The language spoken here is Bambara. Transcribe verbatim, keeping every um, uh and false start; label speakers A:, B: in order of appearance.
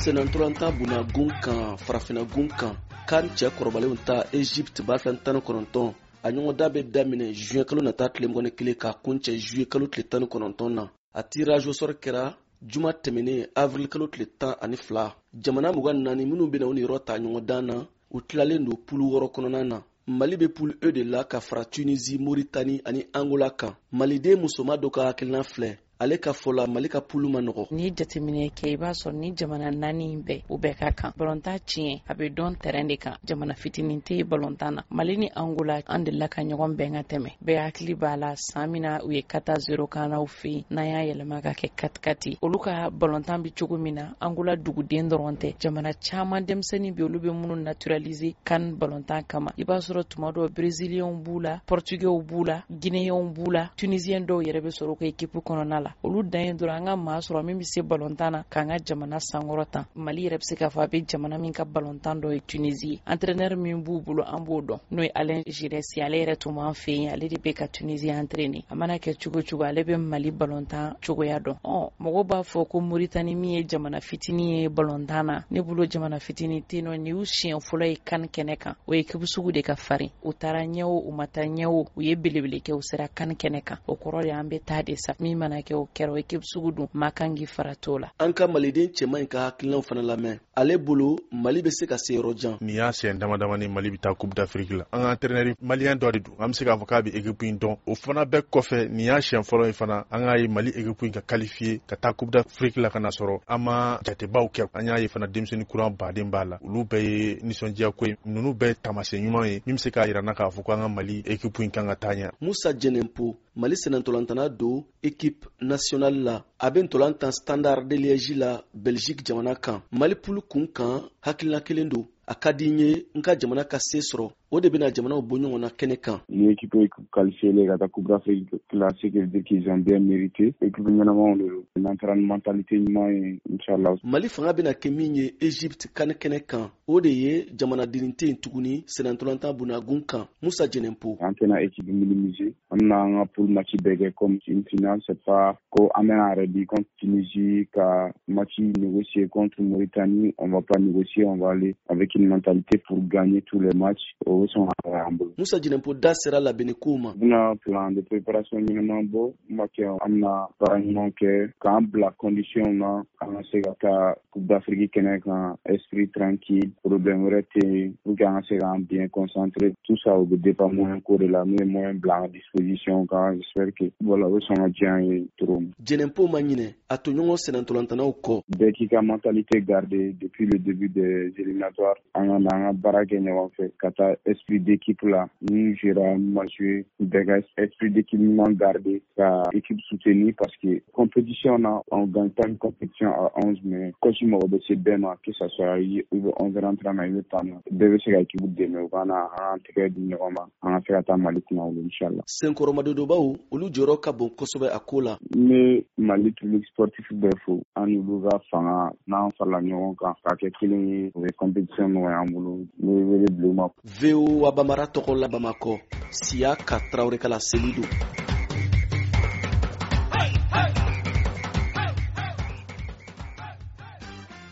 A: senantolanta buna gun kan farafina gun kan kan cɛ kɔrɔbalenw ta Egypte ba fɛn tan ni kɔnɔntɔn a ɲɔgɔnda bɛ daminɛ juin kalo nata tile mugan ni kelen ka kuncɛ juillet kalo tile tan ni kɔnɔntɔn na. A tirage au sort kɛra juma tɛmɛnen avril kalo tile tan ani fila. Jamana mugan ni naani minnu bɛna u ni yɔrɔ ta ɲɔgɔndan na u tilalen don pulu wɔɔrɔ kɔnɔna na. Mali bɛ pulu E de la ka fara Tunisie, Mauritanie ani Angola kan. Maliden musoma dɔ ka hakilina filɛ. Ale ka fɔla Mali ka pulu ma nɔgɔ.
B: Ni jateminɛ kɛ i b'a sɔrɔ ni jamana naani bɛɛ u bɛɛ ka kan. Balontan tiɲɛ a bɛ dɔn terrain de kan. Jamana fitinin tɛ balontan na. Mali ni Angola an delila ka ɲɔgɔn bɛn ka tɛmɛ. Bɛɛ hakili b'a la san min na u ye kata zero kan n'aw fɛ yen n'an y'a yɛlɛma ka kɛ kati kati. Olu ka balontan bɛ cogo min na Angola duguden dɔrɔn tɛ. Jamana caman denmisɛnnin bɛ olu bɛ minnu naturaliser kan balontan kama. I b'a sɔrɔ tuma dɔw Brésilien b'u la, Portugais b'u la, Guinéen b'u la, Tunisien dɔw yɛrɛ bɛ sɔrɔ u ka équipe kɔnɔna la. Olu dan ye dɔrɔn an ka maa sɔrɔ min bɛ se balontan na k'an ka jamana sankɔrɔ tan. Mali yɛrɛ bɛ se k'a fɔ a bɛ jamana min ka balontan dɔ ye Tunisie. Entraîneur min b'u bolo an b'o dɔn n'o ye Alain Giresse. Ale yɛrɛ tun b'an fɛ yen, ale de bɛ ka Tunisie entraîner. A mana kɛ cogo cogo ale bɛ Mali balontan cogoya dɔn. Ɔ mɔgɔw b'a fɔ ko Mauritanie min ye jamana fitinin ye balontan na, ne bolo jamana fitinin tɛ yen nɔ. Ni y'u siɲɛ fɔlɔ ye kan kɛnɛ kan o ye équipe sugu de ka farin. U taara ɲɛ o u ma taa ɲɛ o u ye belebele kɛ u sera kan kɛnɛ kan. O kɔrɔ de an bɛ taa de sa min mana kɛ o kɛra o équipe sugu dun ma kan k'i fara t'o la.
A: An ka maliden cɛman in ka hakilinaw fana lamɛn. Ale bolo Mali bɛ se ka se yɔrɔ jan.
C: Ni y'a siyɛn dama dama ni Mali bɛ taa Coupe d'Afrique la. An ka entraîneur malien dɔ de don. An bɛ se k'a fɔ k'a bɛ équipe in dɔn. O fana bɛɛ kɔfɛ ni y'a siyɛn fɔlɔ in fana an k'a ye Mali équipe in ka qualifier ka taa Coupe d'Afrique la ka na sɔrɔ an ma jatebaw kɛ. An y'a ye fana denmisɛnnin kura baden b'a la. Olu bɛɛ ye nisɔndiya ko ye. Ninnu bɛɛ ye taamasiyɛn ɲuman ye min bɛ se k'a jira na k'a fɔ ko an ka Mali équipe in kan ka taa ɲɛ.
A: Musa Djenenpo Mali senantolantana don équipe nationale la. A bɛ ntolantan Standard de Liège la Belgique jamana kan. Mali pulu kun kan hakilina kelen don. A ka di n ye n ka jamana ka se sɔrɔ. O de bɛna jamanaw bɔ ɲɔgɔn na kɛnɛ kan.
D: Ni équipe est qualifiée ka taa Coupe d'Afrique classique veut dire qu'ils ont bien mérité. Équipe ɲɛnamaw de don. N'entraîne mentalité ɲuman ye inchallah.
A: Mali fanga bɛna kɛ min ye Egypte kan kɛnɛ kan. O de ye jamanaden tɛ yen tuguni senantolantan bunagun kan. Musa Djenenpo.
D: An tɛna équipe minimiser. An bɛna an ka poule match bɛɛ kɛ comme une finale. C'est pas ko an bɛna yɛrɛ di contre Tunisie ka match négocier contre Mauritanie. On va pas négocier, on va aller avec une mentalité pour gagner tous les matchs.
A: Musa Djenenpo da sera labɛnni kow ma.
D: Buna plan de préparation ɲɛnama bɔ ma kɛ an bɛna baara ɲuman kɛ k'an bila condition na an ka se ka taa Coupe d'Afrique kɛnɛ kan esprit tranquille problème wɛrɛ tɛ yen pour que an ka se k'an bien concentrer tout ça o bɛ dépend moyen ko de la n'u ye moyen bila an ka disposition kan j'espère que voilà o sɔn ka diya an ye trop.
A: Djenenpo ma ɲinɛ a toɲɔgɔn senantolantanaw kɔ.
D: Bɛɛ k'i ka mentalité garder depuis le début des éliminatoires an ka na an ka baara kɛ ɲɔgɔn fɛ ka taa esprit d'équipe là ni jouera matché bɛɛ ka esprit d'équipe ɲuman garder ka équipe soutenir parce que compétition na on gagne pas une compétition à onze mais coach mɔgɔ bɛ se bɛɛ ma que ça soit i bɛ onze rentrant na i bɛ taa na bɛɛ bɛ se ka équipe dɛmɛ u ka na an tɛgɛ di ɲɔgɔn ma an ka se ka taa Mali kunna olu inchallah.
A: Senkɔrɔmadodobaw olu jɔyɔrɔ ka bon kosɛbɛ a ko la.
D: Ni Mali public sportif bɛɛ fo an n'olu ka fanga n'an farala ɲɔgɔn kan ka kɛ kelen ye o ye compétition nɔgɔya an bolo ne wele bila u ma.
A: V O A Bamara tɔgɔ la Bamakɔ Siya ka Traoré Kala Selidu.